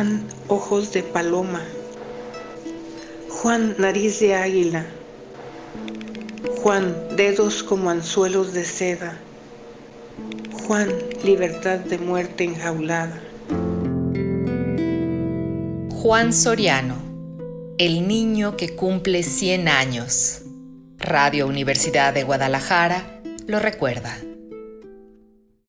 Juan, ojos de paloma. Juan, nariz de águila. Juan, dedos como anzuelos de seda. Juan, libertad de muerte enjaulada. Juan Soriano, el niño que cumple 100 años. Radio Universidad de Guadalajara lo recuerda.